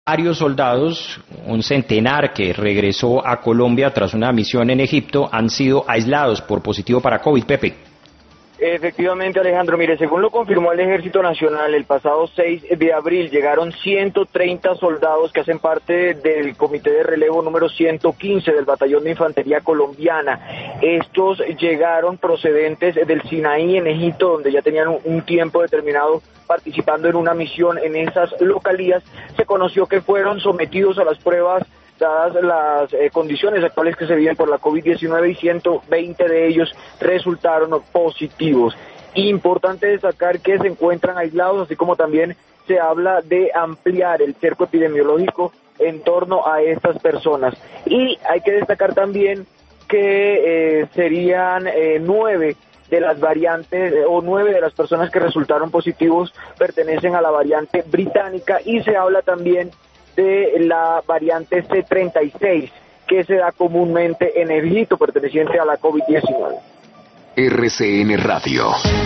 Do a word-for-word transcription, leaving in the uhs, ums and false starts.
Varios soldados, un centenar que regresó a Colombia tras una misión en Egipto, han sido aislados por positivo para COVID. Pepe. Efectivamente, Alejandro, mire, según lo confirmó el Ejército Nacional, el pasado seis de abril llegaron ciento treinta soldados que hacen parte del Comité de Relevo número ciento quince del Batallón de Infantería Colombiana. Estos llegaron procedentes del Sinaí en Egipto, donde ya tenían un, un tiempo determinado participando en una misión en esas localías. Se conoció que fueron sometidos a las pruebas dadas las eh, condiciones actuales que se viven por la COVID diecinueve y ciento veinte de ellos resultaron positivos. Importante destacar que se encuentran aislados, así como también se habla de ampliar el cerco epidemiológico en torno a estas personas. Y hay que destacar también que eh, serían eh, nueve de las variantes eh, o nueve de las personas que resultaron positivos pertenecen a la variante británica, y se habla también de la variante C treinta y seis, que se da comúnmente en Egipto, perteneciente a la COVID diecinueve. R C N Radio.